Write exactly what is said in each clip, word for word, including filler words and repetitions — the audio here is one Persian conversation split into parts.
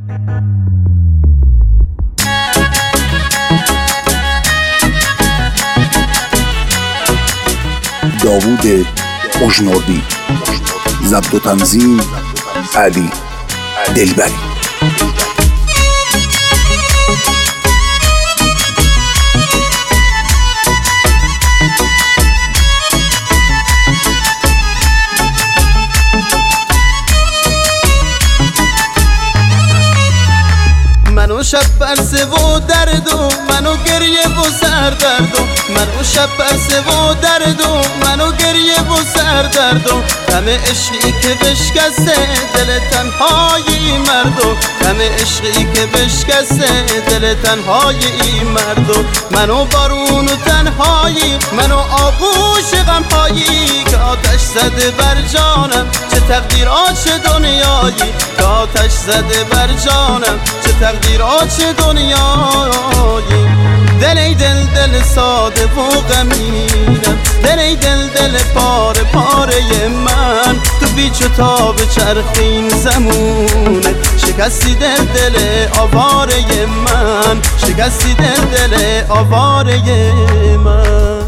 داوود اژنوردی، ضبط و تنظیم علی دلبری. منو شب برسه و درد و منو گریه و سر درد و منو شب برسه و درد و منو گریه و سر درد و غم عشقی که بشکسته دل تنهای این مرد و غم عشقی که بشکسته دل تنهای این مرد و منو بارون و تنهایی منو آغوش غمهایی که آتش زده بر جانم چه تقدیرات چه دنیایی که آتش زده بر جانم چه تقدیرات چه دنیایی دل ای دل دل ساده و غمینم دل ای دل دل پاره پاره من تو بیچ و تاب چرخین زمونه شکستی دل دل آواره من شکستی دل دل آواره من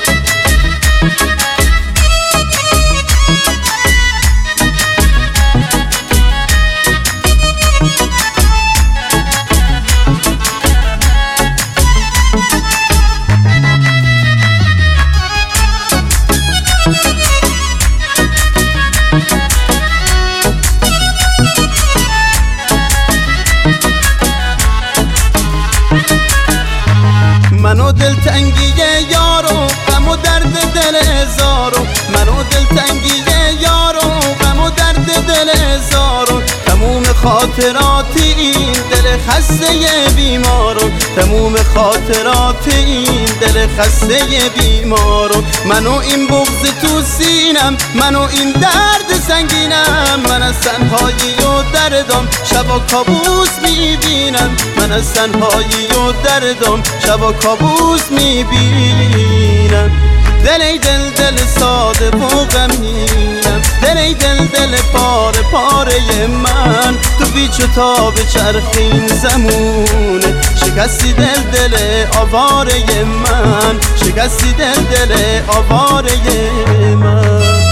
منو دل تنگی یارو غم و درد دل هزارو منو دل تنگی یارو غم و درد دل هزارو تموم خاطرات این دل خسته بیمارو تموم خاطرات این دل خسته بیمارو منو این بغض تو سینم منو این درد سنگینم من از تنهایی و دردم شبا کابوس میبینم من از تنهایی و دردم شبا کابوس میبینم دل ای دل دل ساده و غمینم دل ای دل دل پاره پاره من تو بیچ و تاب چرخین زمونه شکستی دل دل آواره من شکستی دل دل آواره من